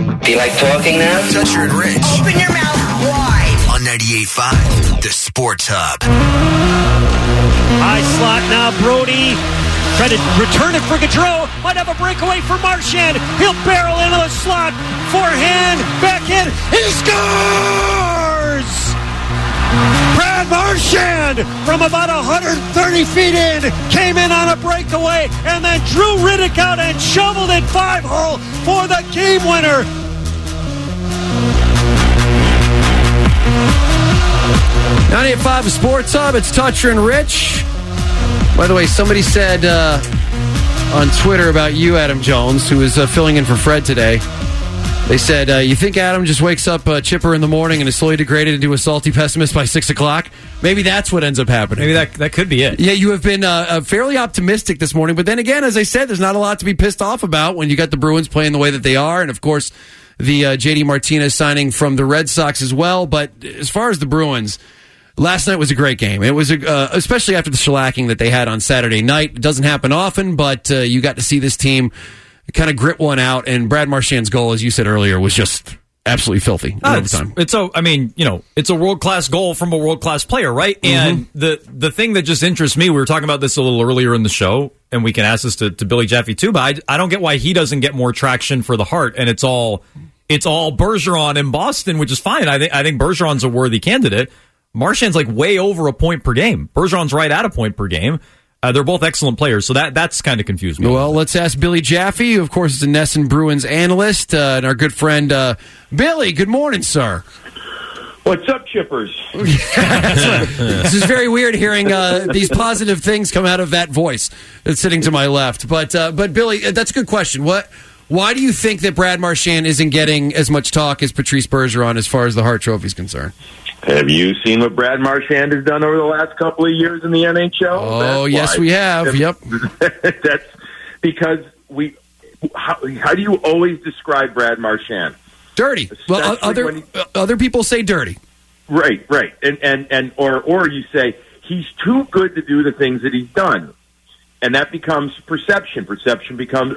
Do you like talking now? Toucher and Rich. Open your mouth wide. On 98.5, the Sports Hub. High slot now, Brody. Try to return it for Gaudreau. Might have a breakaway for Marchand. He'll barrel into the slot. Forehand, backhand. He scores! Brad Marchand from about 130 feet in came in on a breakaway and then drew Riddick out and shoveled it 5-hole for the game winner. .98.5 Sports Hub. It's Toucher and Rich. By the way, somebody said on Twitter about you, Adam Jones, who is filling in for Fred today. They said, you think Adam just wakes up chipper in the morning and is slowly degraded into a salty pessimist by 6 o'clock? Maybe that's what ends up happening. Maybe that could be it. Yeah, you have been fairly optimistic this morning. But then again, as I said, there's not a lot to be pissed off about when you got the Bruins playing the way that they are. And, of course, the J.D. Martinez signing from the Red Sox as well. But as far as the Bruins, last night was a great game. It was, especially after the shellacking that they had on Saturday night. It doesn't happen often, but you got to see this team kind of grit one out. And Brad Marchand's goal, as you said earlier, was just absolutely filthy in overtime. It's a world-class goal from a world-class player, right? And the thing that just interests me, we were talking about this a little earlier in the show, and we can ask this to Billy Jaffe too, but I don't get why he doesn't get more traction for the Hart, and it's all Bergeron in Boston, which is fine. I think Bergeron's a worthy candidate. Marchand's like way over a point per game. Bergeron's right at a point per game. They're both excellent players, so that's kind of confused me. Well, let's ask Billy Jaffe, who, of course, is a NESN Bruins analyst, and our good friend Billy. Good morning, sir. What's up, Chippers? This is very weird hearing these positive things come out of that voice that's sitting to my left. But Billy, that's a good question. Why do you think that Brad Marchand isn't getting as much talk as Patrice Bergeron as far as the Hart Trophy is concerned? Have you seen what Brad Marchand has done over the last couple of years in the NHL? Oh, yes, we have. Yep. That's because how do you always describe Brad Marchand? Dirty. Well, other people say dirty. Right. Or you say he's too good to do the things that he's done. And that becomes perception. Perception becomes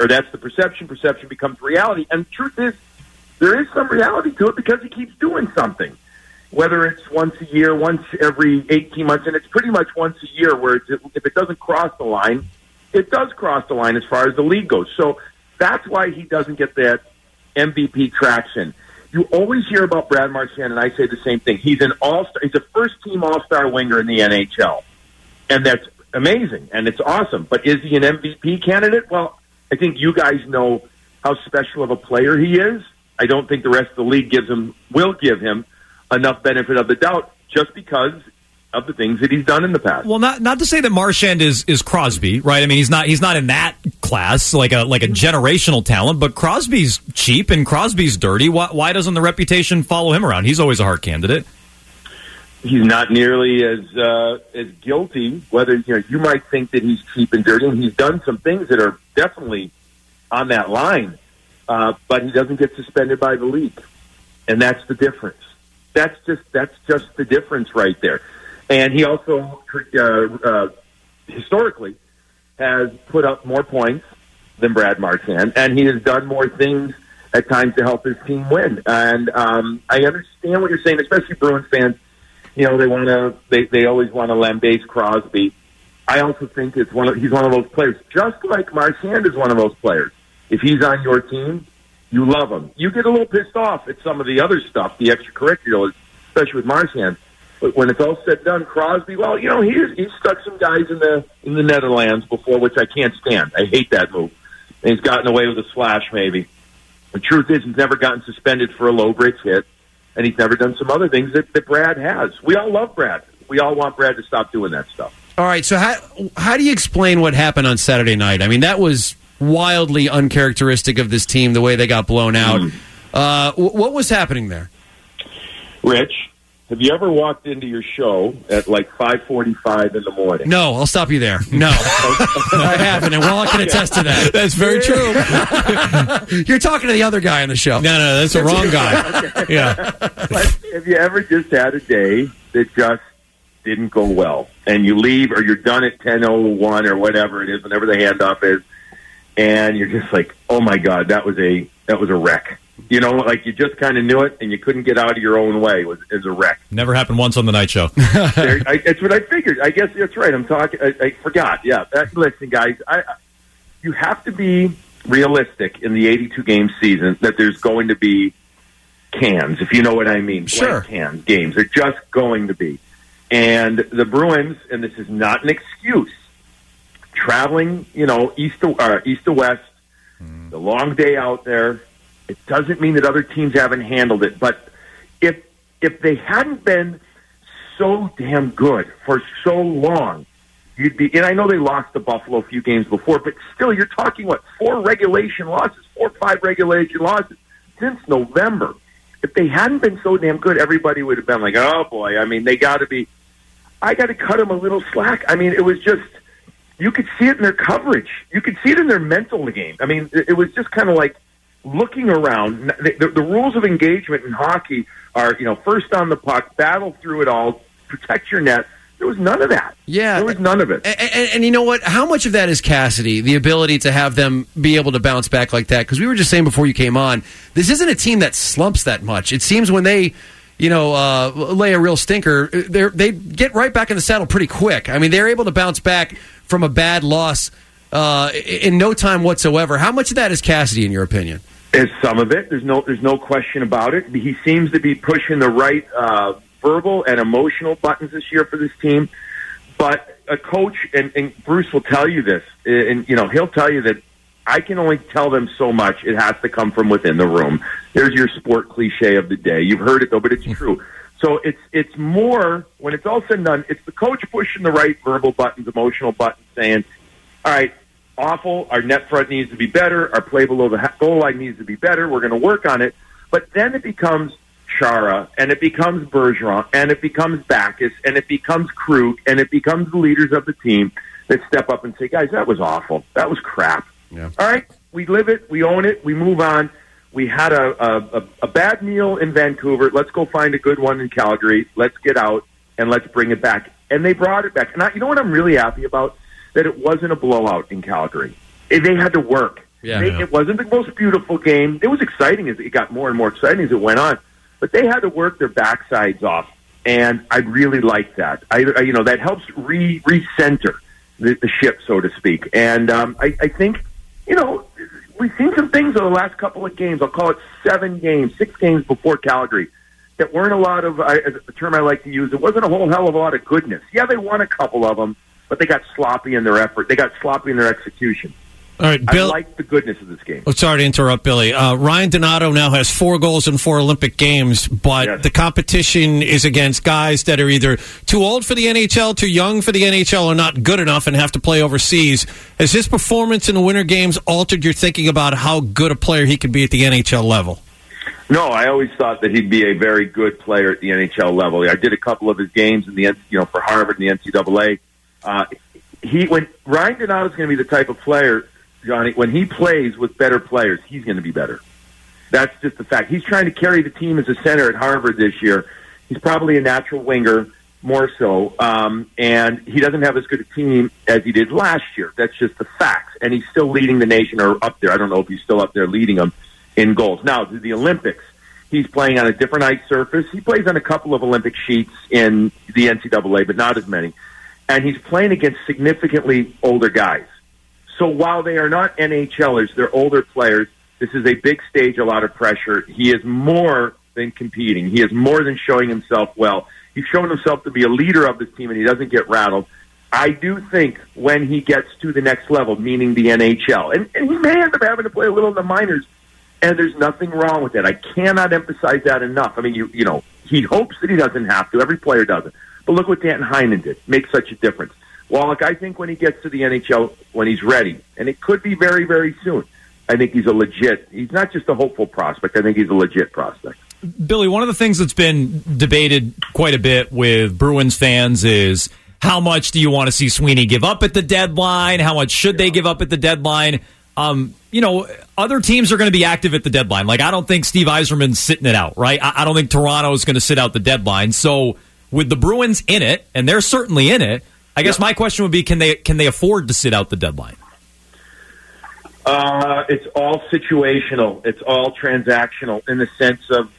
becomes reality. And the truth is, there is some reality to it because he keeps doing something. Whether it's once a year, once every 18 months, and it's pretty much once a year where if it doesn't cross the line, it does cross the line as far as the league goes. So that's why he doesn't get that MVP traction. You always hear about Brad Marchand, and I say the same thing. He's an all-star. He's a first-team all-star winger in the NHL, and that's amazing, and it's awesome. But is he an MVP candidate? Well, I think you guys know how special of a player he is. I don't think the rest of the league will give him enough benefit of the doubt just because of the things that he's done in the past. Well, not to say that Marchand is Crosby, right? I mean, he's not in that class like a generational talent, but Crosby's cheap and Crosby's dirty. Why doesn't the reputation follow him around? He's always a Hart candidate. He's not nearly as guilty. Whether you might think that he's cheap and dirty, and he's done some things that are definitely on that line, but he doesn't get suspended by the league, and that's the difference. That's just the difference right there. And he also, historically, has put up more points than Brad Marchand, and he has done more things at times to help his team win. And I understand what you're saying, especially Bruins fans. They always want to lambaste Crosby. I also think he's one of those players, just like Marchand is one of those players. If he's on your team, you love him. You get a little pissed off at some of the other stuff, the extracurriculars, especially with Marchand. But when it's all said and done, Crosby, well, he's stuck some guys in the Netherlands before, which I can't stand. I hate that move. And he's gotten away with a slash, maybe. The truth is, he's never gotten suspended for a low bridge hit, and he's never done some other things that Brad has. We all love Brad. We all want Brad to stop doing that stuff. All right, so how do you explain what happened on Saturday night? I mean, that was wildly uncharacteristic of this team, the way they got blown out. What was happening there? Rich, have you ever walked into your show at like 5:45 in the morning? No, I'll stop you there. No, I haven't, and I can attest to that. That's very true. You're talking to the other guy on the show. No, that's the wrong guy. Okay. Yeah. But have you ever just had a day that just didn't go well, and you leave, or you're done at 10:01 or whatever it is, whenever the handoff is, and you're just like, oh my God, that was a wreck. You know, like you just kind of knew it, and you couldn't get out of your own way as a wreck. Never happened once on the night show. It's what I figured. I guess that's right. I'm talking. I forgot. Yeah. Listen, guys, you have to be realistic in the 82-game season that there's going to be cans, if you know what I mean. Sure. Cans games. They're just going to be. And the Bruins, and this is not an excuse, traveling, east to west, the long day out there. It doesn't mean that other teams haven't handled it, but if they hadn't been so damn good for so long, you'd be. And I know they lost to Buffalo a few games before, but still, you're talking 4 or 5 regulation losses since November. If they hadn't been so damn good, everybody would have been like, "Oh boy!" I mean, they got to be. I got to cut them a little slack. I mean, it was just. You could see it in their coverage. You could see it in their mental game. I mean, it was just kind of like. Looking around, the rules of engagement in hockey are, first on the puck, battle through it all, protect your net. There was none of that. Yeah. There was none of it. And you know what? How much of that is Cassidy, the ability to have them be able to bounce back like that? Because we were just saying before you came on, this isn't a team that slumps that much. It seems when they, lay a real stinker, they get right back in the saddle pretty quick. I mean, they're able to bounce back from a bad loss in no time whatsoever. How much of that is Cassidy, in your opinion? Is some of it. There's no question about it. He seems to be pushing the right verbal and emotional buttons this year for this team. But a coach, and Bruce will tell you this, and he'll tell you that I can only tell them so much. It has to come from within the room. There's your sport cliche of the day. You've heard it though, but it's true. So it's more, when it's all said and done, it's the coach pushing the right verbal buttons, emotional buttons, saying, all right, awful, our net front needs to be better, our play below the goal line needs to be better, we're going to work on it. But then it becomes Chara, and it becomes Bergeron, and it becomes Backes, and it becomes Krug, and it becomes the leaders of the team that step up and say, guys, that was awful. That was crap. Yeah. All right, we live it, we own it, we move on. We had a bad meal in Vancouver. Let's go find a good one in Calgary. Let's get out, and let's bring it back. And they brought it back. And you know what I'm really happy about? That it wasn't a blowout in Calgary. They had to work. It wasn't the most beautiful game. It was exciting as it got more and more exciting as it went on. But they had to work their backsides off, and I really like that. That helps recenter the ship, so to speak. And I think, we've seen some things in the last couple of games. I'll call it 6 games before Calgary, that weren't a lot of, the term I like to use, it wasn't a whole hell of a lot of goodness. Yeah, they won a couple of them, but they got sloppy in their effort. They got sloppy in their execution. All right, Bill. I like the goodness of this game. Oh, sorry to interrupt, Billy. Ryan Donato now has 4 goals in 4 Olympic games, but the competition is against guys that are either too old for the NHL, too young for the NHL, or not good enough and have to play overseas. Has his performance in the Winter Games altered your thinking about how good a player he could be at the NHL level? No, I always thought that he'd be a very good player at the NHL level. I did a couple of his games in the for Harvard and the NCAA. When Ryan Donato's going to be the type of player, Johnny, when he plays with better players, he's going to be better. That's just the fact. He's trying to carry the team as a center at Harvard this year. He's probably a natural winger, more so, and he doesn't have as good a team as he did last year. That's just the facts. And he's still leading the nation, or up there. I don't know if he's still up there leading them in goals. Now, to the Olympics, he's playing on a different ice surface. He plays on a couple of Olympic sheets in the NCAA, but not as many. And he's playing against significantly older guys. So while they are not NHLers, they're older players. This is a big stage, a lot of pressure. He is more than competing. He is more than showing himself well. He's shown himself to be a leader of this team, and he doesn't get rattled. I do think when he gets to the next level, meaning the NHL, and he may end up having to play a little in the minors, and there's nothing wrong with that. I cannot emphasize that enough. I mean, he hopes that he doesn't have to. Every player doesn't. But look what Dan Heinen did. Makes such a difference. Wallach, I think when he gets to the NHL, when he's ready, and it could be very, very soon, I think he's not just a hopeful prospect, I think he's a legit prospect. Billy, one of the things that's been debated quite a bit with Bruins fans is how much do you want to see Sweeney give up at the deadline? How much should they give up at the deadline? Other teams are going to be active at the deadline. Like, I don't think Steve Yzerman's sitting it out, right? I don't think Toronto is going to sit out the deadline. So with the Bruins in it, and they're certainly in it, I guess my question would be, can they afford to sit out the deadline? It's all situational. It's all transactional in the sense of,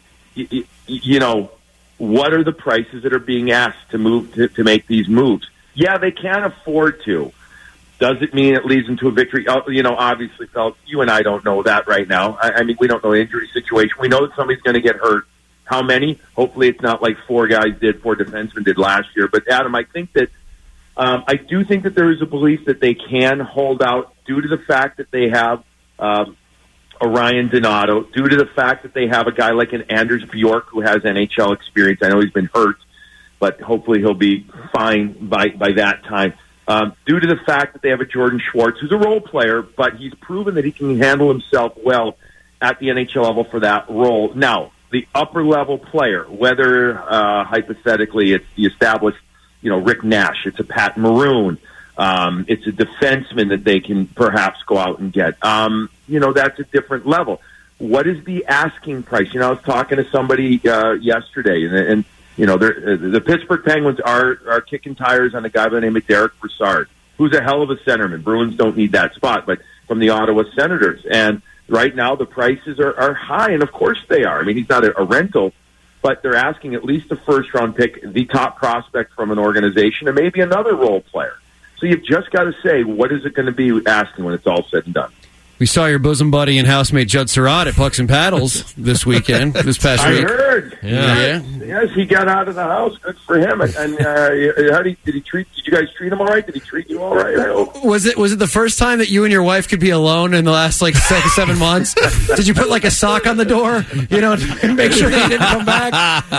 what are the prices that are being asked to move to make these moves? Yeah, they can't afford to. Does it mean it leads them to a victory? Obviously, Phelps, you and I don't know that right now. I mean, we don't know the injury situation. We know that somebody's going to get hurt. How many? Hopefully it's not like four defensemen did last year. But, Adam, I think that I do think that there is a belief that they can hold out due to the fact that they have a Ryan Donato, due to the fact that they have a guy like an Anders Bjork who has NHL experience. I know he's been hurt, but hopefully he'll be fine by that time. Due to the fact that they have a Jordan Schwartz, who's a role player, but he's proven that he can handle himself well at the NHL level for that role. Now, the upper-level player, whether hypothetically it's the established, Rick Nash, it's a Pat Maroon, it's a defenseman that they can perhaps go out and get. That's a different level. What is the asking price? I was talking to somebody yesterday, and the Pittsburgh Penguins are kicking tires on a guy by the name of Derek Brassard, who's a hell of a centerman. Bruins don't need that spot, but from the Ottawa Senators. And right now the prices are high, and of course they are. I mean, he's not a rental, but they're asking at least a first-round pick, the top prospect from an organization, and maybe another role player. So you've just got to say, what is it going to be asking when it's all said and done? We saw your bosom buddy and housemate Judd Surratt at Pucks and Paddles this past week. I heard. Yeah. Yes, he got out of the house. Good for him. And how did you guys treat him all right? Did he treat you all right? I hope. Was it the first time that you and your wife could be alone in the last 7 months? Did you put a sock on the door, to make sure that he didn't come back?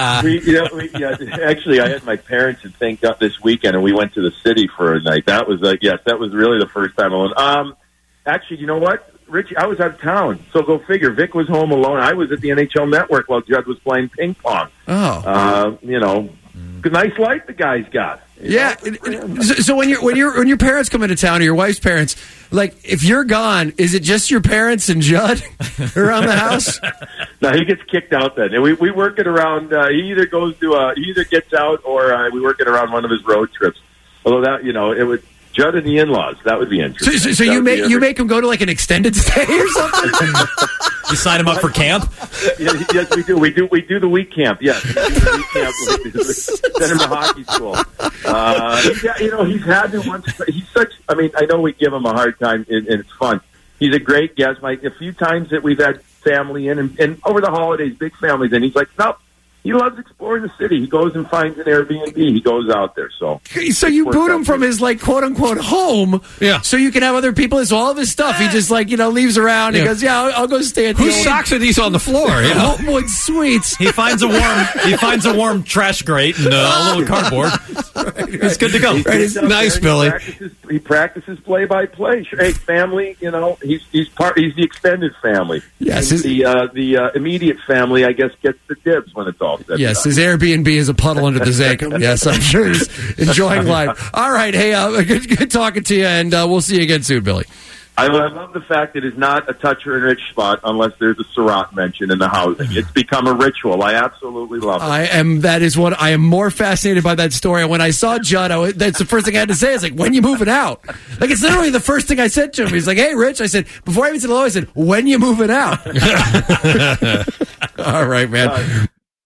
Actually, I had my parents had thanked up this weekend, and we went to the city for a night. That was that was really the first time alone. Actually, you know what, Richie? I was out of town, so go figure. Vic was home alone. I was at the NHL Network while Judd was playing ping pong. Oh, nice life the guy's got. Yeah. So when your parents come into town, or your wife's parents, if you're gone, is it just your parents and Judd around the house? No, he gets kicked out then. And we work it around. He either gets out, or we work it around one of his road trips. Although that it would. Judd and the in-laws. That would be interesting. So you make him go to an extended stay or something? You sign him up for camp? Yes, we do. We do the week camp. Yes, we do the week camp. Send him to hockey school. He's had to once. He's such. I mean, I know we give him a hard time, and it's fun. He's a great guest. A few times that we've had family in, and over the holidays, big families, and he's like, nope. He loves exploring the city. He goes and finds an Airbnb. He goes out there. So you boot him from his quote unquote home. Yeah. So you can have other people. So all of his stuff, he just leaves around. Yeah. He goes, I'll go stay at the Whose socks are these on the floor? Holtwood Suites. He finds a warm trash grate and a little cardboard. It's good to go. He's nice, Billy. He practices play-by-play. Hey, family. He's the extended family. Yes. The immediate family, I guess, gets the dibs when it's all. Yes, his Airbnb is a puddle under the Zankum. Yes, I'm sure he's enjoying life. All right, hey, good talking to you, and we'll see you again soon, Billy. I love the fact that it's not a touch or enrich spot unless there's a Surratt mention in the housing. It's become a ritual. I absolutely love it. That is what I am more fascinated by that story. When I saw Judd, that's the first thing I had to say. It's when you moving out? It's literally the first thing I said to him. He's like, hey, Rich. I said, before I even said hello, I said, when you moving out? All right, man.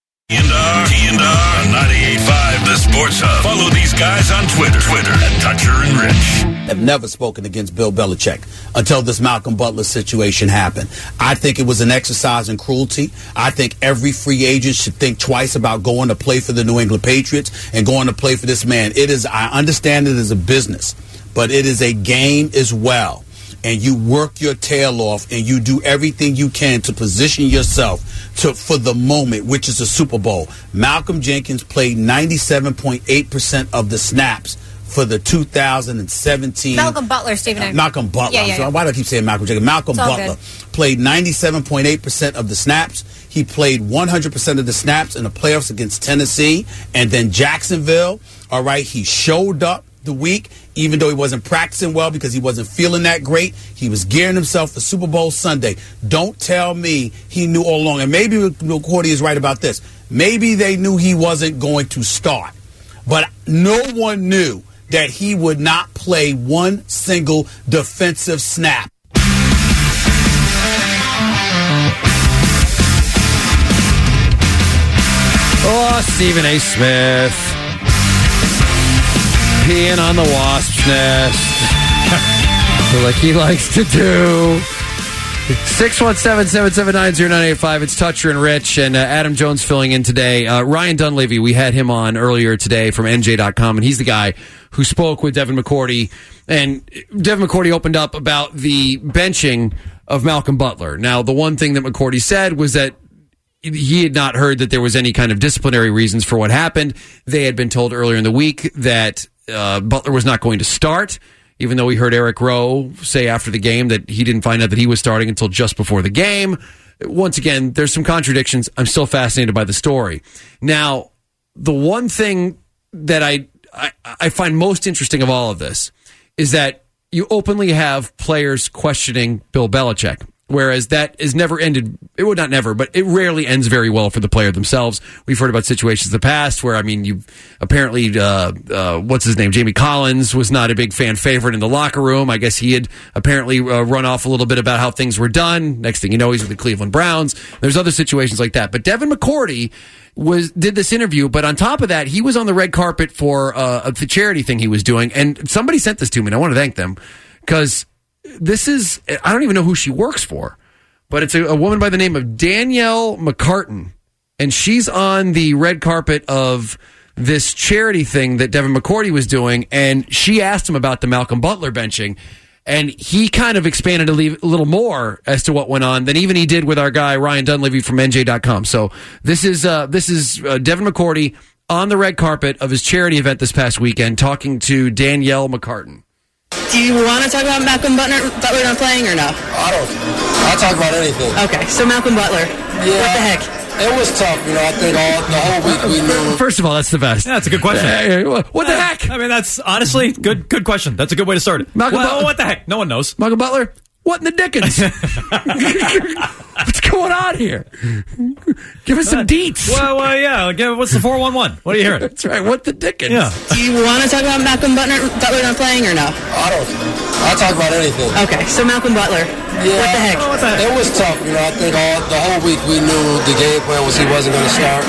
T&R 98.5, the Sports Hub. Follow these guys on Twitter at Toucher and Rich. Have never spoken against Bill Belichick until this Malcolm Butler situation happened. I think it was an exercise in cruelty. I think every free agent should think twice about going to play for the New England Patriots and going to play for this man. I understand it as a business, but it is a game as well. And you work your tail off and you do everything you can to position yourself for the moment, which is the Super Bowl. Malcolm Jenkins played 97.8% of the snaps for the 2017. Malcolm Butler, Stephen. Malcolm Butler. Yeah. Why do I keep saying Malcolm Jenkins? Malcolm Butler played 97.8% of the snaps. He played 100% of the snaps in the playoffs against Tennessee and then Jacksonville. All right, he showed up the week, even though he wasn't practicing well because he wasn't feeling that great. He was gearing himself for Super Bowl Sunday. Don't tell me he knew all along. And maybe Cordy is right about this. Maybe they knew he wasn't going to start. But no one knew that he would not play one single defensive snap. Stephen A. Smith. Peeing on the wasp's nest. Like he likes to do. 617-779-0985. It's Toucher and Rich, and Adam Jones filling in today. Ryan Dunleavy, we had him on earlier today from NJ.com, and he's the guy who spoke with Devin McCourty. And Devin McCourty opened up about the benching of Malcolm Butler. Now, the one thing that McCourty said was that he had not heard that there was any kind of disciplinary reasons for what happened. They had been told earlier in the week that Butler was not going to start, even though we heard Eric Rowe say after the game that he didn't find out that he was starting until just before the game. Once again, there's some contradictions. I'm still fascinated by the story. Now, the one thing that I find most interesting of all of this is that you openly have players questioning Bill Belichick, whereas that is never ended. It would not never, but it rarely ends very well for the player themselves. We've heard about situations in the past where, I mean, you apparently, what's his name? Jamie Collins was not a big fan favorite in the locker room. I guess he had apparently run off a little bit about how things were done. Next thing you know, he's with the Cleveland Browns. There's other situations like that. But Devin McCourty did this interview, but on top of that, he was on the red carpet for the charity thing he was doing. And somebody sent this to me, and I want to thank them because this is, I don't even know who she works for, but it's a woman by the name of Danielle McCartan, and she's on the red carpet of this charity thing that Devin McCourty was doing, and she asked him about the Malcolm Butler benching, and he kind of expanded a little more as to what went on than even he did with our guy Ryan Dunleavy from NJ.com. So this is Devin McCourty on the red carpet of his charity event this past weekend talking to Danielle McCartan. Do you want to talk about Malcolm Butler not playing or no? I'll talk about anything. Okay, so Malcolm Butler. Yeah. What the heck? It was tough, I think the whole week we knew. First of all, that's the best. Yeah, that's a good question. What the heck? I mean, that's honestly good question. That's a good way to start it. What the heck? No one knows. Malcolm Butler? What in the dickens? What's going on here? Give us some deets. Well, yeah. What's the 411? What are you hearing? That's right. What the dickens? Yeah. Do you want to talk about Malcolm Butler not playing or no? I'll talk about anything. Okay, so Malcolm Butler. Yeah. What the heck? It was tough, I think the whole week we knew the game plan was he wasn't going to start.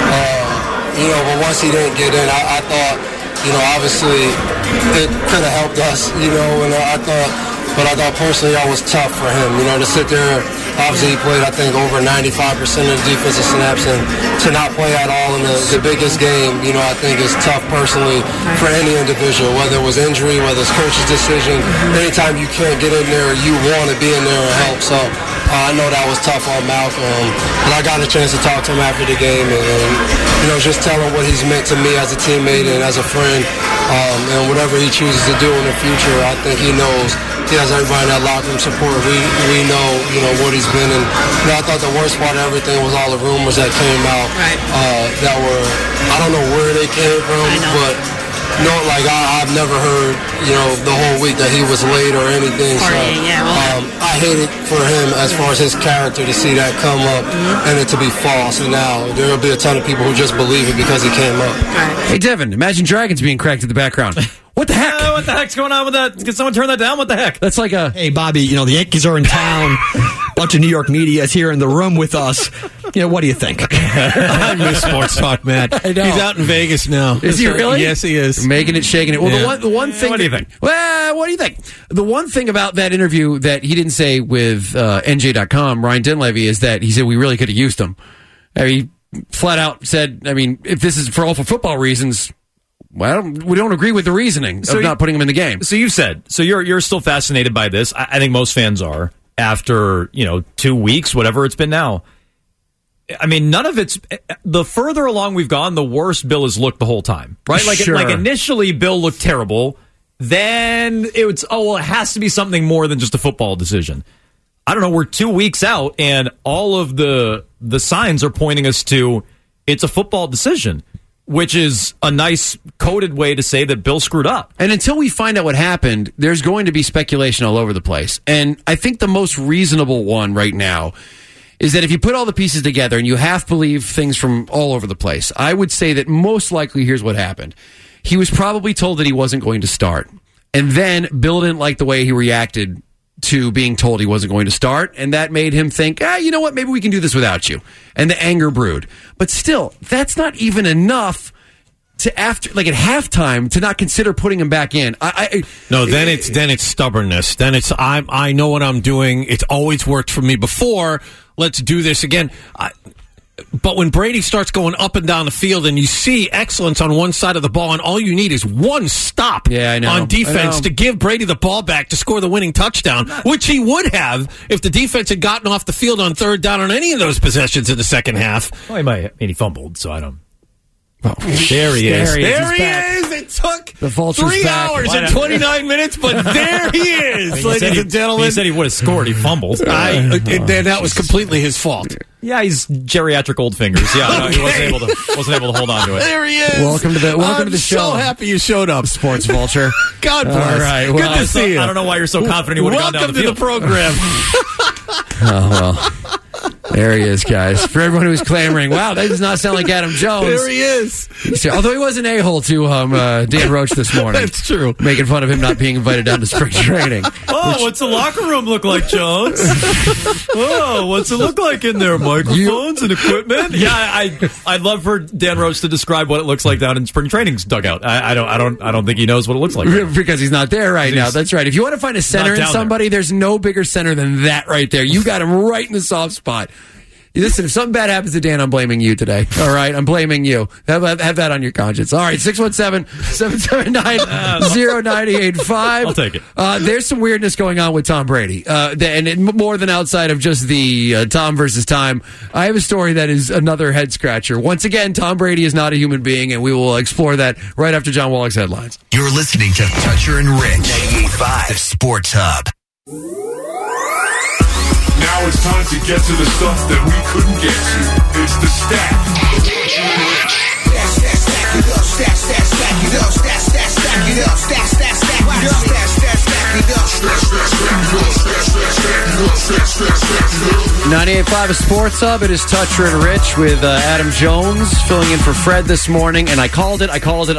But once he didn't get in, I thought, obviously it could have helped us, and I thought personally that was tough for him, to sit there. Obviously, he played, I think, over 95% of the defensive snaps, and to not play at all in the biggest game, I think is tough personally for any individual, whether it was injury, whether it's coach's decision. Anytime you can't get in there, you want to be in there and help. So I know that was tough on Malcolm, but I got a chance to talk to him after the game and just tell him what he's meant to me as a teammate and as a friend, and whatever he chooses to do in the future, I think he knows. He has everybody in that locker room support. We know, what he's been. And I thought the worst part of everything was all the rumors that came out. Right. That were, I don't know where they came from, but I've never heard, the whole week that he was late or anything. Partying, I hate it for him as far as his character to see that come up and it to be false. And now there will be a ton of people who just believe it because he came up. Right. Hey, Devin, Imagine Dragons being cracked in the background. What the heck? What the heck's going on with that? Can someone turn that down? What the heck? That's like a... Hey, Bobby, the Yankees are in town. Bunch of New York media is here in the room with us. What do you think? I miss sports talk, Matt. I know. He's out in Vegas now. Is he really? Yes, he is. Making it, shaking it. Well, Yeah. the one thing... What do you think? Well, what do you think? The one thing about that interview that he didn't say with NJ.com, Ryan Dunleavy, is that he said we really could have used him. He flat out said, if this is for football reasons... Well, we don't agree with the reasoning of not putting him in the game. So you said, you're still fascinated by this. I think most fans are after, 2 weeks, whatever it's been now. I mean, none of it's, the further along we've gone, the worse Bill has looked the whole time, right? Like initially Bill looked terrible. Then it has to be something more than just a football decision. I don't know. We're 2 weeks out and all of the signs are pointing us to it's a football decision, which is a nice coded way to say that Bill screwed up. And until we find out what happened, there's going to be speculation all over the place. And I think the most reasonable one right now is that if you put all the pieces together and you half believe things from all over the place, I would say that most likely here's what happened. He was probably told that he wasn't going to start. And then Bill didn't like the way he reacted to being told he wasn't going to start, and that made him think, you know what, maybe we can do this without you. And the anger brewed. But still, that's not even enough to at halftime to not consider putting him back in. Then it's stubbornness. Then it's I know what I'm doing. It's always worked for me before. Let's do this again. But when Brady starts going up and down the field and you see excellence on one side of the ball and all you need is one stop on defense to give Brady the ball back to score the winning touchdown, which he would have if the defense had gotten off the field on third down on any of those possessions in the second half. Well, he fumbled, so I don't. Oh, there he is. There he is. It took 3 hours and 29 minutes, but there he is, ladies and gentlemen. He said he would have scored. He fumbled. That was completely his fault. Yeah, he's geriatric old fingers. Yeah, no, he wasn't able to hold on to it. There he is. Welcome to the show. I'm so happy you showed up, Sports Vulture. God bless. All right, well, good to see you. I don't know why you're so confident he would have gone down the field. Welcome to the program. Oh, well. There he is, guys. For everyone who's clamoring, wow, that does not sound like Adam Jones. There he is. Although he was an a-hole to Dan Roach this morning. That's true. Making fun of him not being invited down to spring training. What's the locker room look like, Jones? What's it look like in there? Microphones and equipment? Yeah, I'd love for Dan Roach to describe what it looks like down in spring training's dugout. I don't think he knows what it looks like. Because he's not there right now. That's right. If you want to find a center in somebody, there's no bigger center than that right there. You got him right in the soft spot. Listen, if something bad happens to Dan, I'm blaming you today. All right? I'm blaming you. Have that on your conscience. All right, 617-779-0985. I'll take it. There's some weirdness going on with Tom Brady. And more than outside of just the Tom versus time, I have a story that is another head scratcher. Once again, Tom Brady is not a human being, and we will explore that right after John Wallach's headlines. You're listening to Toucher and Rich, 98.5, the Sports Hub. Now it's time to get to the stuff that we couldn't get to. It's the stack. Stack it up, stack it up, stack it up, stack it up. 98.5 is Sports Hub. It is Toucher and Rich with Adam Jones filling in for Fred this morning. And I called it. I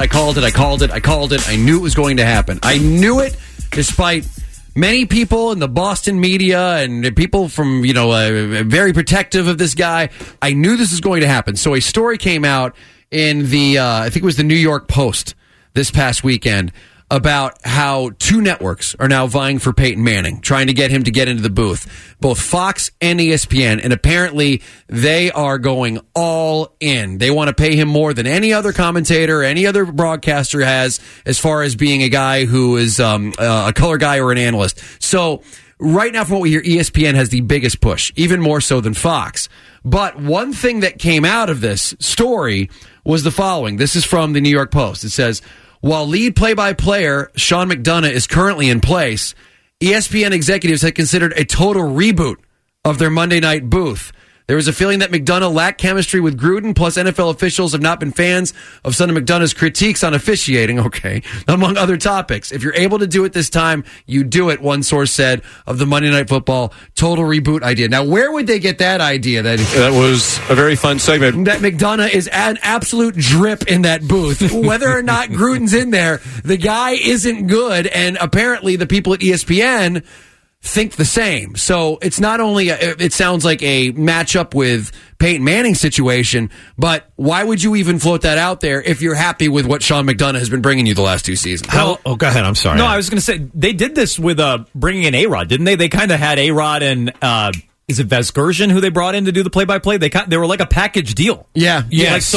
knew it was going to happen. I knew it despite many people in the Boston media and people from, very protective of this guy. I knew this was going to happen. So a story came out in the, I think it was the New York Post this past weekend about how two networks are now vying for Peyton Manning, trying to get him to get into the booth, both Fox and ESPN, and apparently they are going all in. They want to pay him more than any other commentator, any other broadcaster has, as far as being a guy who is a color guy or an analyst. So right now, from what we hear, ESPN has the biggest push, even more so than Fox. But one thing that came out of this story was the following. This is from the New York Post. It says, while lead play-by-player Sean McDonough is currently in place, ESPN executives had considered a total reboot of their Monday night booth. There was a feeling that McDonough lacked chemistry with Gruden, plus NFL officials have not been fans of some of McDonough's critiques on officiating, among other topics. If you're able to do it this time, you do it, one source said, of the Monday Night Football total reboot idea. Now, where would they get that idea? That was a very fun segment. That McDonough is an absolute drip in that booth. Whether or not Gruden's in there, the guy isn't good, and apparently the people at ESPN think the same. So it's not only it sounds like a matchup with Peyton Manning situation, but why would you even float that out there if you're happy with what Sean McDonough has been bringing you the last two seasons? Go ahead. I'm sorry. No, I was going to say they did this with bringing in A-Rod, didn't they? They kind of had A-Rod and is it Vesgersian who they brought in to do the play-by-play? They were like a package deal. Yeah. Yes.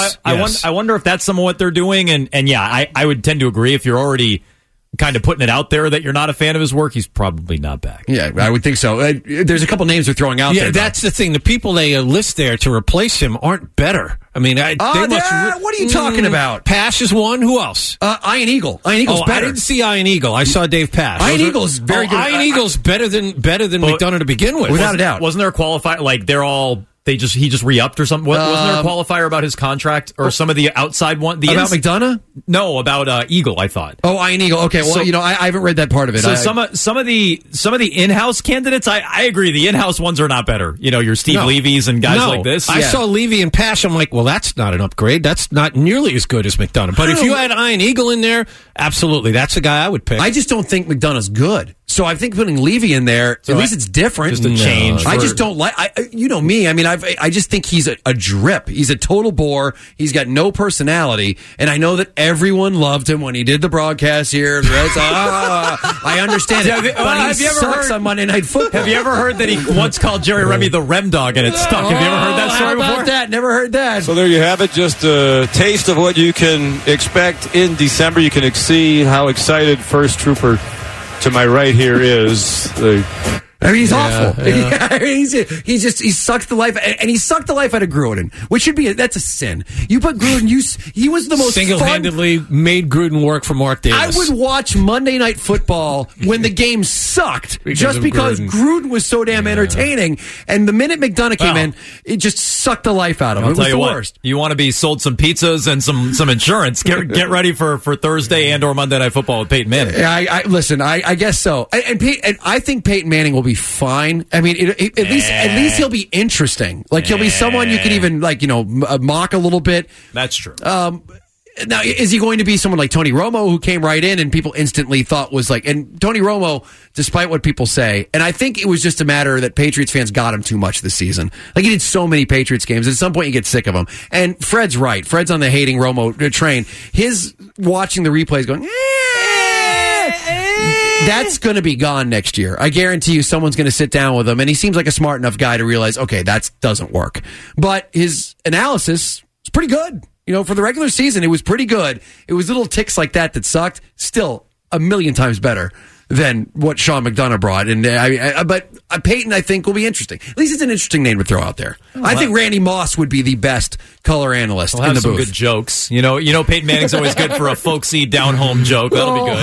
I wonder if that's some of what they're doing. And yeah, I would tend to agree. If you're already kind of putting it out there that you're not a fan of his work, he's probably not back. Yeah, I would think so. There's a couple names they're throwing out there. Yeah, that's the thing. The people they list there to replace him aren't better. I mean, what are you talking about? Pash is one. Who else? Ian Eagle. Ian Eagle's better. I didn't see Ian Eagle. I saw Dave Pash. Ian Eagle's very good. Ian Eagle's better than McDonough to begin with. Without a doubt. Wasn't there a qualifier? Like, he just re-upped or something? Wasn't there a qualifier about his contract or some of the outside one? About McDonough? No, about Eagle, I thought. Oh, Ian Eagle. Okay, well, I haven't read that part of it. So some of the in-house candidates, I agree. The in-house ones are not better. Your Steve Levy's and guys like this. I saw Levy and Pash. I'm like, well, that's not an upgrade. That's not nearly as good as McDonough. But if you had Ian Eagle in there, absolutely, that's the guy I would pick. I just don't think McDonough's good. So I think putting Levy in there, at least it's different. Just a change. I just don't like. You know me. I mean, I just think he's a drip. He's a total bore. He's got no personality, and I know that everyone loved him when he did the broadcast here. I understand it. But he sucks on Monday Night Football. Have you ever heard that he once called Jerry Remy the Rem Dog and it stuck? Have you ever heard that story How about before? that? Never heard that. So there you have it. Just a taste of what you can expect in December. You can see how excited First Trooper to my right here is. I mean, he's awful. Yeah. I mean, he sucked the life, and he sucked the life out of Gruden, which should be that's a sin. You put Gruden, he was the most single-handedly made Gruden work for Mark Davis. I would watch Monday Night Football when the game sucked just because Gruden was so damn entertaining. And the minute McDonough came in, it just sucked the life out of him. It was the worst. You want to be sold some pizzas and some insurance? Get ready for Thursday and or Monday Night Football with Peyton Manning. Listen, I guess so. And I think Peyton Manning will be fine. I mean, at least he'll be interesting. Like he'll be someone you can even mock a little bit. That's true. Now, is he going to be someone like Tony Romo, who came right in and people instantly thought was like, and Tony Romo, despite what people say, and I think it was just a matter that Patriots fans got him too much this season. Like he did so many Patriots games. At some point you get sick of him. And Fred's right. Fred's on the hating Romo train. His watching the replays going, that's going to be gone next year. I guarantee you someone's going to sit down with him, and he seems like a smart enough guy to realize, okay, that doesn't work. But his analysis is pretty good. For the regular season, it was pretty good. It was little ticks like that sucked. Still, a million times better than what Sean McDonough brought. And but Peyton, I think, will be interesting. At least it's an interesting name to throw out there. I think Randy Moss would be the best color analyst in the booth. Some good jokes. Peyton Manning's always good for a folksy down-home joke. That'll be good.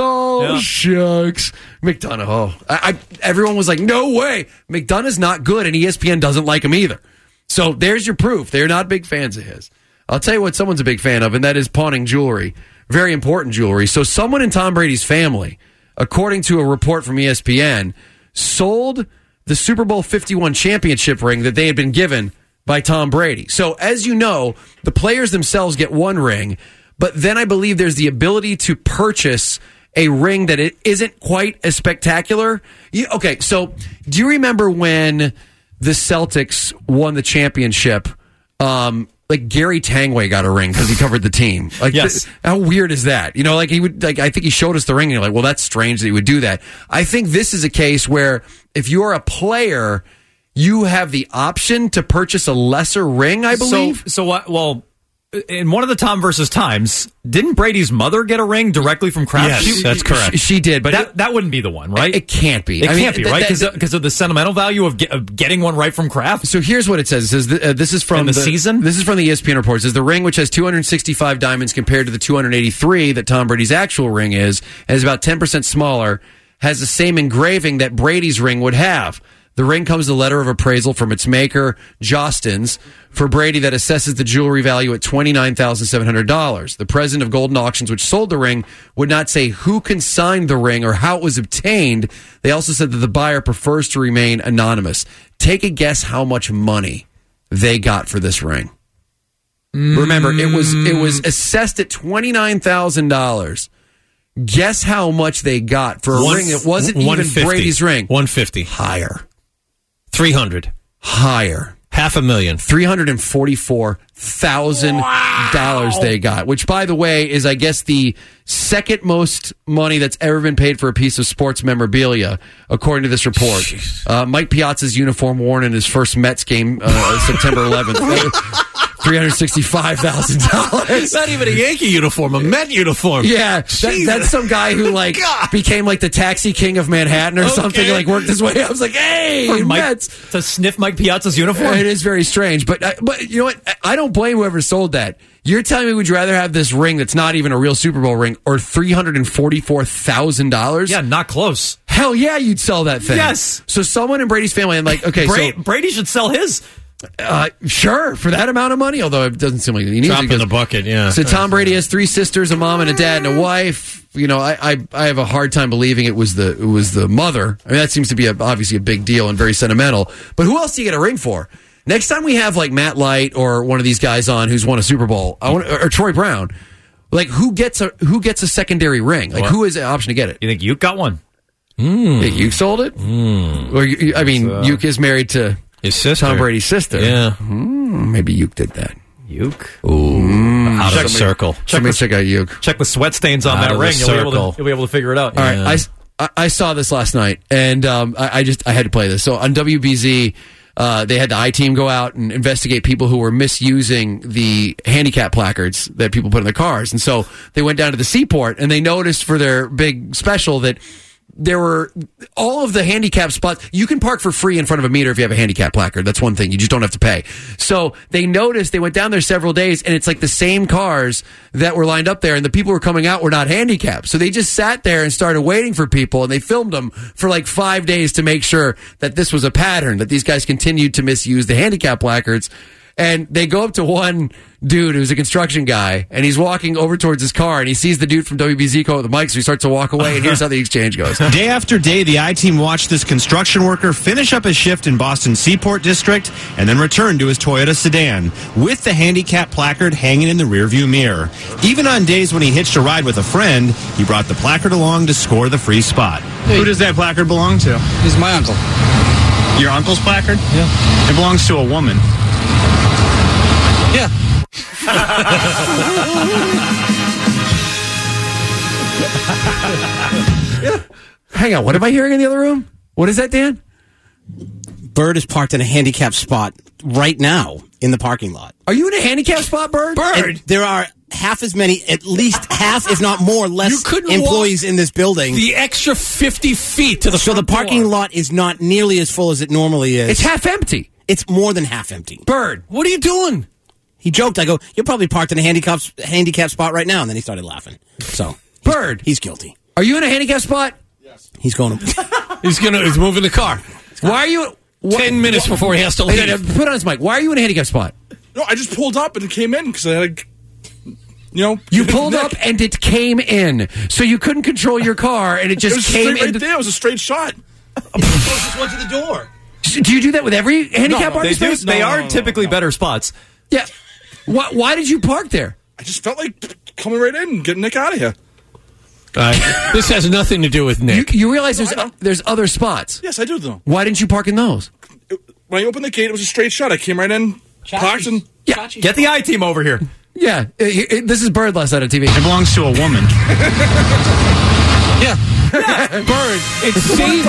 Shucks. McDonough. Everyone was like, no way. McDonough's not good, and ESPN doesn't like him either. So there's your proof. They're not big fans of his. I'll tell you what someone's a big fan of, and that is pawning jewelry. Very important jewelry. So someone in Tom Brady's family, according to a report from ESPN, sold the Super Bowl 51 championship ring that they had been given by Tom Brady. So as you know, the players themselves get one ring, but then I believe there's the ability to purchase a ring that it isn't quite as spectacular. Okay, so do you remember when the Celtics won the championship? Like Gary Tangway got a ring because he covered the team. Like, yes. How weird is that? He would I think he showed us the ring and you're like, well, that's strange that he would do that. I think this is a case where if you're a player, you have the option to purchase a lesser ring, I believe. So what? Well, in one of the Tom versus Times, didn't Brady's mother get a ring directly from Kraft? Yes, that's correct. She did, but that wouldn't be the one, right? It can't be. It can't be, right? Because of the sentimental value of getting one right from Kraft. So here's what it says. It says this is from the season. This is from the ESPN report. It says the ring, which has 265 diamonds compared to the 283 that Tom Brady's actual ring is about 10% smaller, has the same engraving that Brady's ring would have. The ring comes with a letter of appraisal from its maker, Jostens, for Brady that assesses the jewelry value at $29,700. The president of Golden Auctions, which sold the ring, would not say who consigned the ring or how it was obtained. They also said that the buyer prefers to remain anonymous. Take a guess how much money they got for this ring. Remember, it was assessed at $29,000. Guess how much they got for a ring that wasn't even Brady's ring. $150. Higher. $300. Higher. $500,000. $344,000 they got, which, by the way, is, I guess, the second most money that's ever been paid for a piece of sports memorabilia, according to this report. Mike Piazza's uniform worn in his first Mets game, September 11th. $365,000. Not even a Yankee uniform, a Met uniform. Yeah, that's some guy who became like the taxi king of Manhattan or something. Like worked his way. I was like, hey, Mets to sniff Mike Piazza's uniform. It is very strange, but you know what? I don't blame whoever sold that. You're telling me, would you rather have this ring that's not even a real Super Bowl ring or $344,000? Yeah, not close. Hell yeah, you'd sell that thing. Yes. So someone in Brady's family, I'm like, okay, Brady should sell his. Sure, for that amount of money, although it doesn't seem like he needs Drop in the bucket, yeah. So Tom Brady has 3 sisters, a mom and a dad and a wife. I have a hard time believing it was the mother. I mean, that seems to be obviously a big deal and very sentimental. But who else do you get a ring for? Next time we have like Matt Light or one of these guys on who's won a Super Bowl, or Troy Brown, like who gets a secondary ring? Like who is the option to get it? You think you got one? You sold it? Or Uke is married to his sister, Tom Brady's sister. Yeah. Maybe Uke did that. Uke? Ooh. Out of the circle. Somebody check out Uke. Check the sweat stains on that ring. You'll be able to figure it out. All right. I saw this last night, and I had to play this. So on WBZ, they had the I-Team go out and investigate people who were misusing the handicap placards that people put in their cars. And so they went down to the Seaport, and they noticed for their big special that there were all of the handicap spots. You can park for free in front of a meter if you have a handicap placard. That's one thing. You just don't have to pay. So they noticed, they went down there several days, and it's like the same cars that were lined up there, and the people who were coming out were not handicapped. So they just sat there and started waiting for people, and they filmed them for like 5 days to make sure that this was a pattern, that these guys continued to misuse the handicap placards. And they go up to one dude who's a construction guy, and he's walking over towards his car, and he sees the dude from WBZ go with the mic, so he starts to walk away, and here's how the exchange goes. Day after day, the I-Team watched this construction worker finish up his shift in Boston's Seaport District and then return to his Toyota sedan with the handicap placard hanging in the rearview mirror. Even on days when he hitched a ride with a friend, he brought the placard along to score the free spot. Who does that placard belong to? He's my uncle. Your uncle's placard? Yeah. It belongs to a woman. Yeah. Hang on, what am I hearing in the other room? What is that, Dan? Bird is parked in a handicap spot right now in the parking lot. Are you in a handicap spot, Bird? And there are half as many, at least half, if not more, less employees in this building. The extra 50 feet to the So the parking lot is not nearly as full as it normally is. It's half empty. It's more than half empty. Bird, what are you doing? He joked. I go, you're probably parked in a handicap spot right now. And then he started laughing. So, Bird, he's guilty. Are you in a handicap spot? Yes. He's going. He's moving the car. Why are you? 10 minutes before he has to leave. Put on his mic. Why are you in a handicap spot? No, I just pulled up and it came in because I had, You pulled up and it came in, so you couldn't control your car, and it just came in. Right there. It was a straight shot. Just went to the door. Do you do that with every handicap parking space? They are typically better spots. Yeah. Why did you park there? I just felt like coming right in and getting Nick out of here. This has nothing to do with Nick. You realize there's other spots. Yes, I do, though. Why didn't you park in those? When I opened the gate, it was a straight shot. I came right in, parked, and... Yeah. Get the I-Team over here. Yeah. This is Bird last night on TV. It belongs to a woman. Yeah. Bird, it's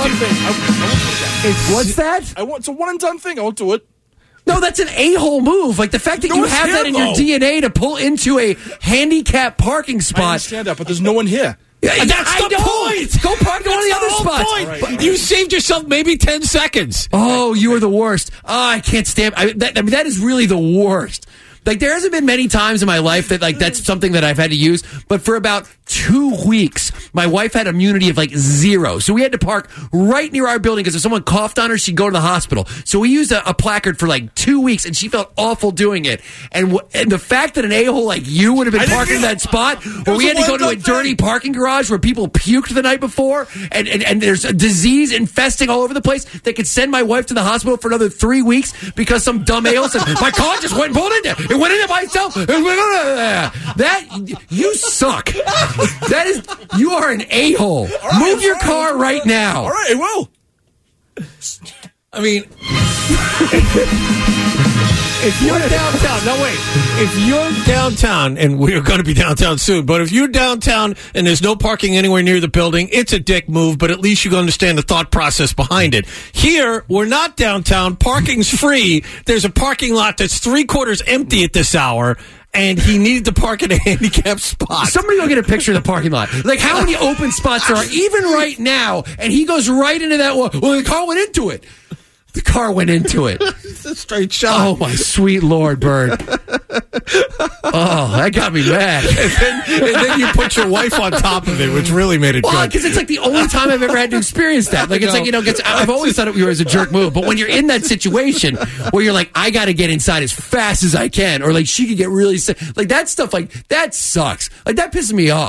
what's that? It's a one-and-done thing. I won't do it. No, that's an a-hole move. Like the fact that you have that in your DNA to pull into a handicap parking spot. I understand that, but there's no one here. Yeah, that's the point. Go park in one of the other spots. Right. You saved yourself maybe 10 seconds. Oh, you are the worst. Oh, I can't stand. That is really the worst. Like, there hasn't been many times in my life that, like, that's something that I've had to use. But for about 2 weeks, my wife had immunity of, like, 0. So we had to park right near our building because if someone coughed on her, she'd go to the hospital. So we used a placard for, like, 2 weeks, and she felt awful doing it. And the fact that an a-hole like you would have been parking in that spot, or we had to go to a dirty parking garage where people puked the night before, and there's a disease infesting all over the place that could send my wife to the hospital for another 3 weeks because some dumb a-hole said, my car just went and pulled in there. It went in there by itself. That, you suck. You are an a-hole. Right, move your car right now. All right, I will. I mean, if you're downtown, if you're downtown, and we're going to be downtown soon, but if you're downtown and there's no parking anywhere near the building, it's a dick move, but at least you can understand the thought process behind it. Here, we're not downtown. Parking's free. There's a parking lot that's 3/4 empty at this hour, and he needed to park in a handicapped spot. Somebody go get a picture of the parking lot. Like, how many open spots there are, even right now, and he goes right into that one. Well, the car went into it. The car went into it. It's a straight shot. Oh, my sweet Lord, Bird. Oh, that got me mad. And then you put your wife on top of it, which really made it good. Because it's like the only time I've ever had to experience that. Like, it's like, I've always thought it was a jerk move. But when you're in that situation where you're like, I got to get inside as fast as I can, or like she could get really sick. Like, that stuff, like, that sucks. Like, that pisses me off.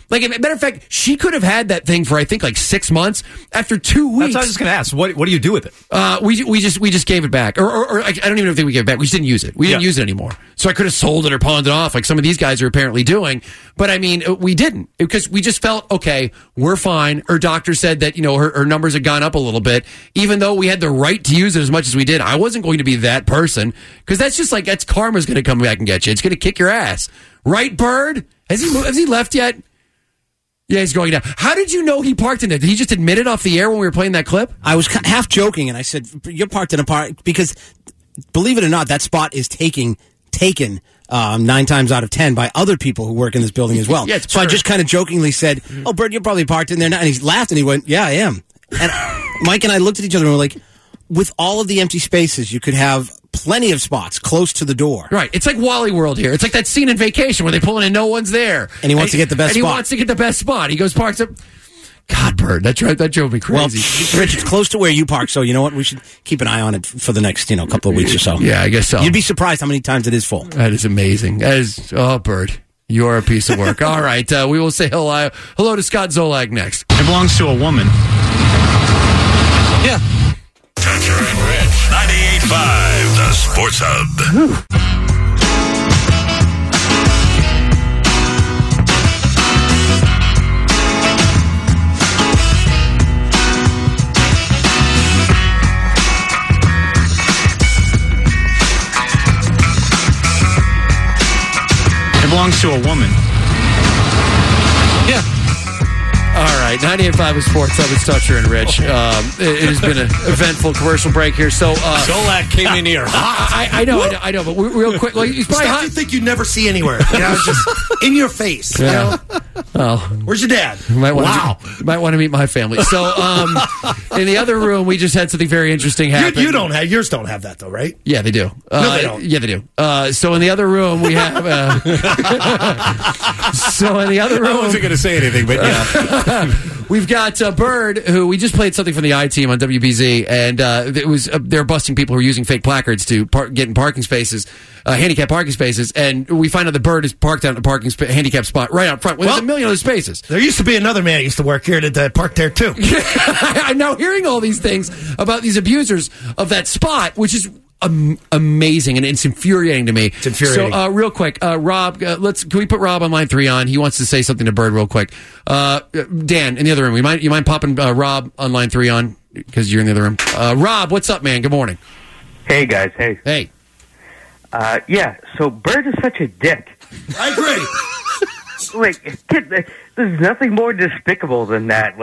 Like, as a matter of fact, she could have had that thing for, I think, like 6 months. After 2 weeks. That's what I was just going to ask. What do you do with it? We just gave it back. Or I don't even think we gave it back. We just didn't use it. We didn't use it anymore. So I could have sold it or pawned it off like some of these guys are apparently doing. But I mean, we didn't. Because we just felt, okay, we're fine. Her doctor said that, her numbers had gone up a little bit. Even though we had the right to use it as much as we did. I wasn't going to be that person. Because that's just like, that's karma's going to come back and get you. It's going to kick your ass. Right, Bird? Has he left yet? Yeah, he's going down. How did you know he parked in there? Did he just admit it off the air when we were playing that clip? I was half joking, and I said, "You're parked in a park," because, believe it or not, that spot is taken 9 times out of 10 by other people who work in this building as well. So I just kind of jokingly said, "Oh, Bert, you're probably parked in there now." And he laughed and he went, "Yeah, I am." And Mike and I looked at each other and were like, with all of the empty spaces, you could have plenty of spots close to the door. Right. It's like Wally World here. It's like that scene in Vacation where they pull in and no one's there. And he wants to get the best spot. He wants to get the best spot. He goes, parks up. God, Bird, that drove me crazy. Well, Rich, it's close to where you park, so you know what? We should keep an eye on it for the next, couple of weeks or so. Yeah, I guess so. You'd be surprised how many times it is full. That is amazing. Bird, you're a piece of work. All right, we will say hello to Scott Zolag next. It belongs to a woman. Yeah. Toucher and Rich, 98.5, the Sports Hub. It belongs to a woman. Yeah. All right, 98.5 is Sports Hub. It's Toucher and Rich. It has been an eventful commercial break here. So Zolak came in here hot. I know, but real quick, he's probably hot. You think you'd never see anywhere? Just in your face. Yeah. Well, where's your dad? You might want to meet my family. So, in the other room, we just had something very interesting happen. You don't have yours. Don't have that though, right? Yeah, they do. No, they don't. Yeah, they do. So in the other room, we have. So in the other room, I wasn't going to say anything, but yeah. We've got Bird, who we just played something from the I-Team on WBZ, and it was they're busting people who are using fake placards to get in parking spaces, handicap parking spaces, and we find out the Bird is parked out in a parking handicap spot right out front. Well, there's a million other spaces. There used to be another man who used to work here that parked there too. I'm now hearing all these things about these abusers of that spot, which is amazing, and it's infuriating to me. It's infuriating. So, real quick, Rob, can we put Rob on line 3 on? He wants to say something to Bird real quick. Dan, in the other room, you mind popping Rob on line 3 on? Because you're in the other room. Rob, what's up, man? Good morning. Hey, guys. Hey. Hey. Yeah, so Bird is such a dick. I agree. Kid, there's nothing more despicable than that.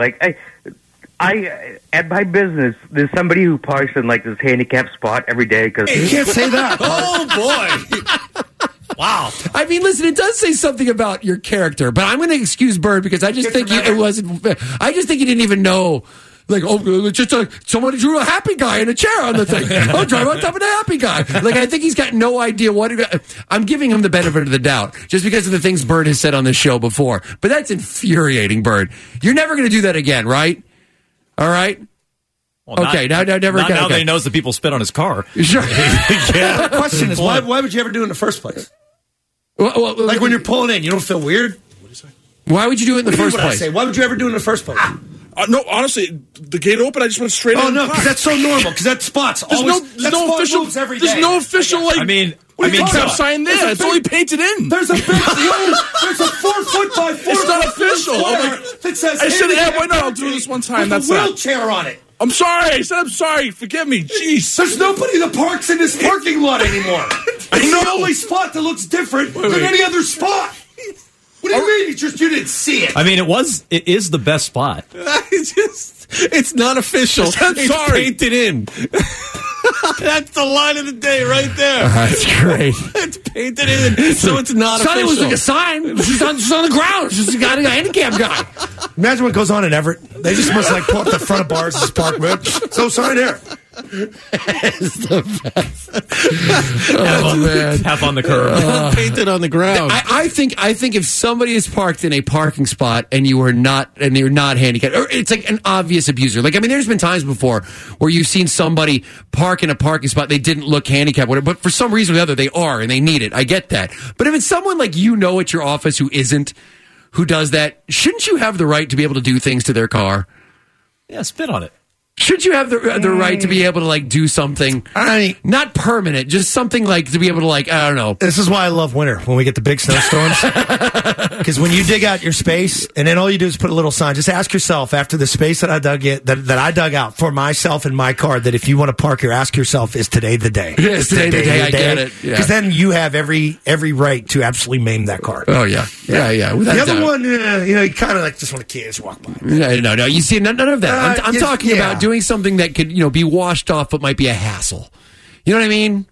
I at my business, there's somebody who parks in this handicap spot every day because you can't say that. Oh boy! Wow. I mean, listen, it does say something about your character, but I'm going to excuse Bird because I just think it wasn't. I just think he didn't even know. It's just somebody drew a happy guy in a chair on the thing. I'll drive on top of the happy guy. I think he's got no idea what. I'm giving him the benefit of the doubt just because of the things Bird has said on this show before. But that's infuriating, Bird. You're never going to do that again, right? All right. Well, okay. Now that he knows that people spit on his car. Sure. The question is, why would you ever do it in the first place? Well, when you're pulling in, you don't feel weird? Why would you do it in the first place? Why would you ever do it in the first place? No, honestly, the gate opened. I just went straight in. Oh no, because that's so normal. Because that spot's always there's no official. There's no official sign there. It's only painted in. There's a big there's a 4 foot by 4. It's not official. That says I said, "Yeah, why not? I'll do this one time." That's a wheelchair on it. I'm sorry. I said I'm sorry. Forgive me. Jeez. There's nobody that parks in this parking lot anymore. It's the only spot that looks different than any other spot. What do you mean? You didn't see it. I mean, it is the best spot. It's not official. It's painted in. That's the line of the day right there. That's great. It's painted in, so it's not official. It was like a sign. It's on the ground. It's just got a handicapped guy. Imagine what goes on in Everett. They just must pull up the front of bars as park, man. So sign there. It's the best. Man. Half on the curb. Painted on the ground. I think if somebody is parked in a parking spot and you're not handicapped, or it's like an obvious abuser. There's been times before where you've seen somebody park in a parking spot, they didn't look handicapped, whatever, but for some reason or the other they are and they need it. I get that. But if it's someone at your office who isn't, who does that, shouldn't you have the right to be able to do things to their car? Yeah, spit on it. Should you have the right to be able to do something? Not permanent, just something to be able to I don't know. This is why I love winter when we get the big snowstorms. Because when you dig out your space and then all you do is put a little sign, just ask yourself after the space that I dug out for myself and my car, that if you want to park here, ask yourself, is today the day? Is today the day? I get it. Because then you have every right to absolutely maim that car. Oh yeah. The other one, you kind of just want to kids walk by. No. You see, none of that. I'm talking about doing something that could, be washed off, but might be a hassle. You know what I mean?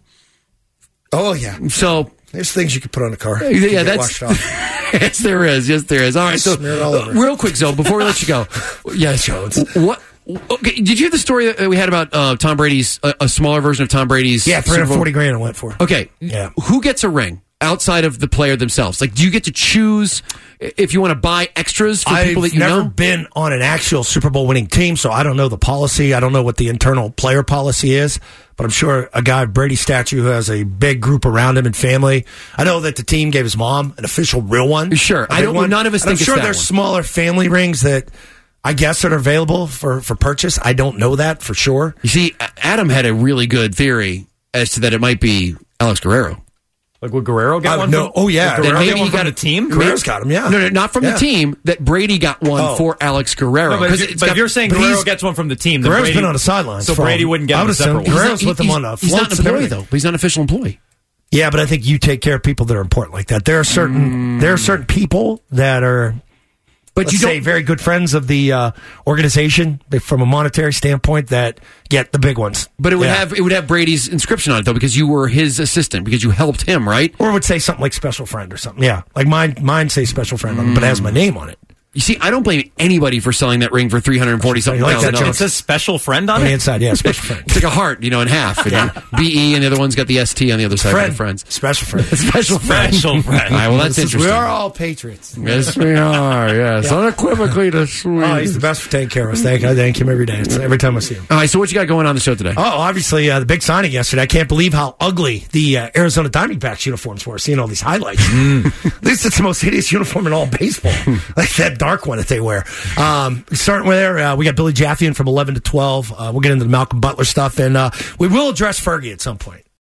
Oh yeah. So there's things you could put on the car. Yeah, that's washed off. Yes, there is. All right, so smear it all over. Real quick, Zoe, before we let you go, yes, Jones. What? Okay, did you hear the story that we had about Tom Brady's a smaller version of Tom Brady's? Yeah, $340,000 I went for. Okay, yeah. Who gets a ring outside of the player themselves? Do you get to choose if you want to buy extras for people that you know? I've never been on an actual Super Bowl winning team, so I don't know the policy. I don't know what the internal player policy is, but I'm sure a guy of Brady's stature who has a big group around him and family. I know that the team gave his mom an official real one. Sure, I don't. None of us. I'm sure there's smaller family rings that I guess that are available for purchase. I don't know that for sure. You see, Adam had a really good theory as to that it might be Alex Guerrero. Would Guerrero get one? No. Oh, yeah. Guerrero maybe he got a team? Guerrero's got him, yeah. No, not from the team. That Brady got one for Alex Guerrero. No, but if you're saying Guerrero gets one from the team, then Guerrero's been on the sidelines. So Brady wouldn't get a separate one. Guerrero's with him on a float. He's not an employee, though. But he's not an official employee. Yeah, but I think you take care of people that are important like that. There are certain people that are... But you say very good friends of the organization from a monetary standpoint that get the big ones. But it would have Brady's inscription on it though, because you were his assistant, because you helped him, right? Or it would say something like special friend or something. Yeah, like mine say special friend on it, but it has my name on it. You see, I don't blame anybody for selling that ring for $340,000. It says special friend on it? On the inside, yeah, special friend. It's like a heart, in half. BE, and the other one's got the ST on the other side. Friend. Friends. Special friend. Special friend. Special friend. All right, well, that's interesting. We are all patriots. Yes, we are. Yes, unequivocally the sweet. Oh, he's the best for taking care of us. I thank him every day. Every time I see him. All right, so what you got going on the show today? Oh, obviously, the big signing yesterday. I can't believe how ugly the Arizona Diamondbacks uniforms were. Seeing all these highlights. At least it's the most hideous uniform in all baseball. Like that dark one that they wear. Starting with there, we got Billy Jaffe in from 11 to 12. We'll get into the Malcolm Butler stuff, and we will address Fergie at some point.